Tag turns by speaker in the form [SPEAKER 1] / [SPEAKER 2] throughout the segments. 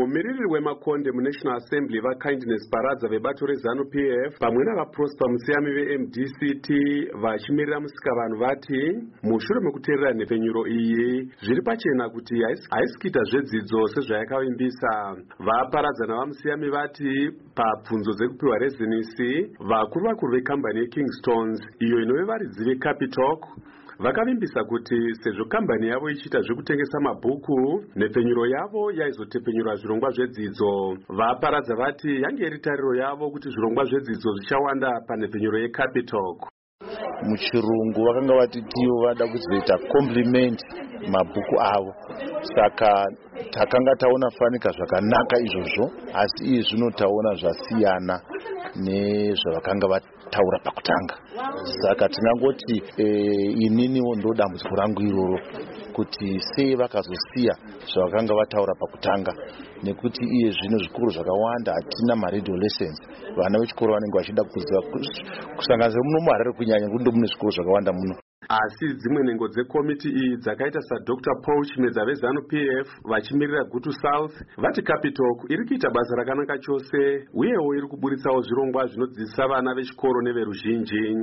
[SPEAKER 1] mumiriri wemakonde muNational Assembly vaKindness Paradza vebato reZANU-PF pamwe navaProsper Musiyami veMDCT vachimirira Musikavanhu vati mushure mekuteerera nhepfenyuro iyi zviri pachena kuti haisi kuita zvedzidzo sezvayakavimbisa. VaParadza navaMusiyami vati pabvunzo dzekupiwa rezinisi vakuru vekambani yeKingstones iyo inove varidzi veCapitalk vakavimbisa kuti sezvo kambani yavo ichiita zvekutengesa mabhuku, nhepfenyuro yavo yaizotepenyura zvirongwa zvedzidzo. VaParadza vati yange iri tariro yavo kuti zvirongwa zvedzidzo zvichawanda panhepfenyuro yeCapitalk.
[SPEAKER 2] Muchirungu vakanga vatitiwo vada kuzoita compliment mabhuku avo, saka takanga taona fanika zvakanaka izvozvo, asi iye zvino taona zvasiyana nezvavakanga vataura pakutanga. Saka tinangoti ininiwo ndo dambudziko rangu iroro kuti sei vakazosiya zvavakanga vataura pakutanga, nekuti iye zvino zvikoro zvakawanda hatina maradio lessons. Vana vechikoro vanenge vachida kuziva kusanganisa muno muHarare kunyanya kuti mune zvikoro zvakawanda muno.
[SPEAKER 1] Asi dzimwe nhengo dzekomiti iyi dzakaita saDr Paul Chimedza veZANU-PF vachimirira Gutu South vati Capitalk iri kuita basa rakanaka chose uyewo iri kuburitsawo zvirongwa zvinodzidzisa vana vechikoro neveruzhinji.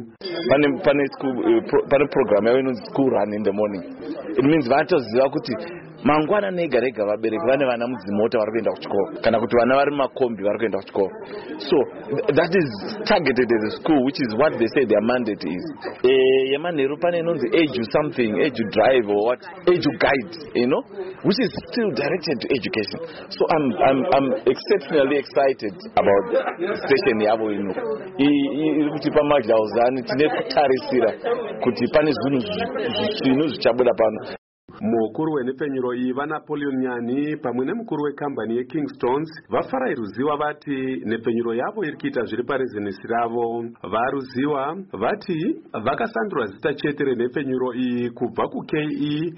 [SPEAKER 3] Pane program yavo inonzi School Run in the Morning. It means vatoziva kuti mangwana nega rega vabereki vane vana mudzimota vari kuenda kuchikoro kana kuti vana vari mumakombi vari kuenda kuchikoro. So that is targeted at the school, which is what they say their mandate is. Yemanheru pane inonzi age something, age drive or what, age guide, which is still directed to education. So I'm exceptionally excited about station yavo ino. Iri kuti pamajauzani tine kutarisira kuti pane zvinhu zvichabuda pano.
[SPEAKER 1] Mukuru wenhepfenyuro iyi vaNapoleon Nyani pamwe nemukuru wekambani yeKingstones vaFarai Ruziwa vati nhepfenyuro yavo iri kuita zviri parezinesi ravo. VaRuziwa vati vakasandura zita chete renhepfenyuro iyi kubva kuKE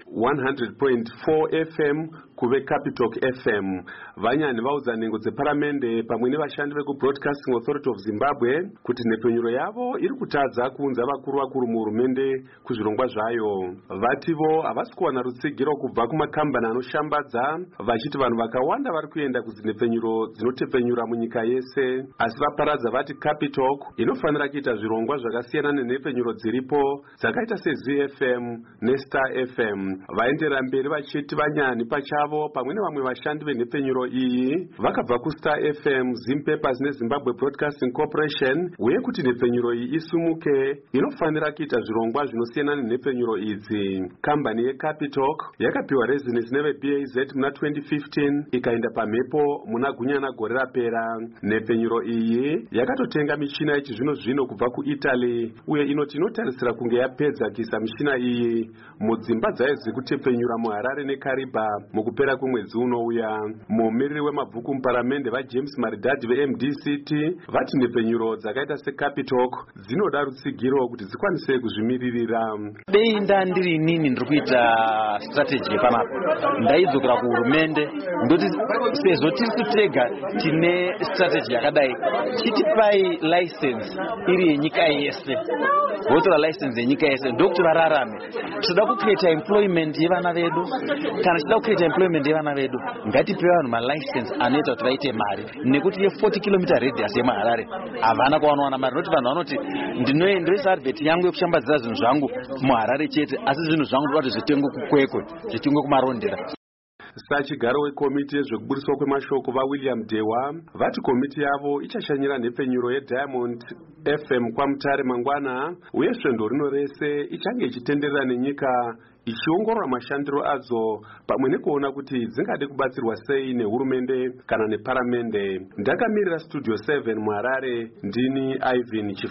[SPEAKER 1] 100.4 FM kuve Capitalk FM. Vanyani vaudza nhengo dzeparamende pamwe nevashandi vekuBroadcasting Authority of Zimbabwe kuti nhepfenyuro yavo iri kutadza kuunza vakuru muhurumende kuzvirongwa zvayo. Vativo havasi kuwana rutsigiro kubva kumakambani anoshambadza vachiti vanhu vakawanda vari kuenda kuzinhepfenyuro dzinotepfenyura munyika yese. Asi vaParadza vati Capitalk inofanira kuita zvirongwa zvakasiyana nenhepfenyuro dziripo dzakaita seZFM neStar FM. Vaenderera mberi vachiti Vanyani pachavo pamwe nevamwe vashandi venhepfenyuro iyi vakabva kuStar FM, Zimpapers neZimbabwe Broadcasting Corporation, uye kuti nhepfenyuro iyi isumuke inofanira kuita zvirongwa zvinosiyana nenhepfenyuro idzi. Kambani yeCapitalk yakapiwa rezinesi neveBAZ muna 2015 ikaenda pamhepo muna Gunyana gore rapera. Nhepfenyuro iyi yakatotenga michina yechizvino-zvino kubva kuItaly uye inoti inotarisira kunge yapedza kuisa michina iyi mudzimba dzayo dzekutepfenyura muHarare neKariba mukupera kwemwedzi unouya. Mumiriri wemabhuku muparamende vaJames Maridadi veMDCT vati nhepfenyuro dzakaita seCapitalk dzinoda rutsigiro kuti dzikwanise kuzvimiririra.
[SPEAKER 4] Dei ndandiri inini ndiri kuita strategy yepanapa ndaidzokera kuhurumende ndoti sezvo tiri kutega tine strategy yakadai chitipai license iri yenyika yese, votora license yenyika yese ndokuti vararame. Tinoda kucreate employment yevana vedu. Kana tichida kucreate employment yevana vedu ngatipe vanhu malicense anoita kuti vaite mari, nekuti ye40 km radius yemuHarare havana kwavanowana mari. Noti vanhu vanoti ndinoisa advert yangu yekushambadzira zvinhu zvangu muHarare chete, asi zvinhu zvangu ndoda kuti zvitengwe kuKwekwe, zvitengwe kuMarondera.
[SPEAKER 1] Sachigaro wekomiti yezvekuburiswa kwemashoko vaWilliam Dewa vati komiti yavo ichashanyira nhepfenyuro yeDiamond FM kwaMutare mangwana, uye svendo rino rese ichange ichitenderera nenyika ichiongorora mashandiro adzo pamwe nekuona kuti dzingade kubatsirwa sei nehurumende kana neparamende. Ndakamirira Studio 7 muHarare, ndini Ivan Chifu.